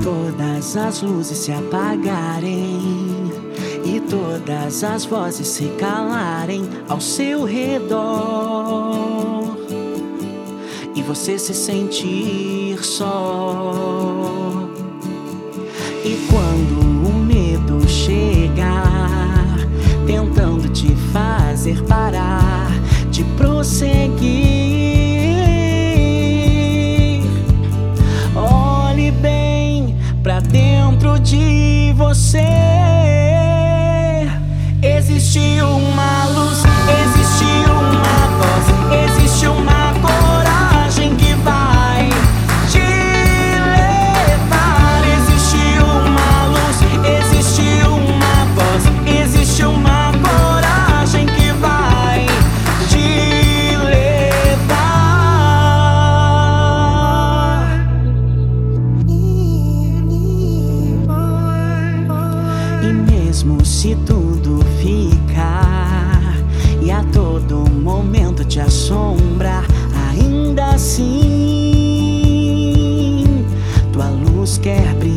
todas as luzes se apagarem e todas as vozes se calarem ao seu redor e você se sentir só. E quando o medo chegar, tentando te fazer parar de prosseguir, olhe bem pra dentro de você. Existe uma luz, existe uma voz, existe uma coragem que vai te levar. Existe uma luz, existe uma voz, existe uma coragem que vai te levar. E mesmo se tudo ficar e a todo momento te assombrar, ainda assim tua luz quer brilhar.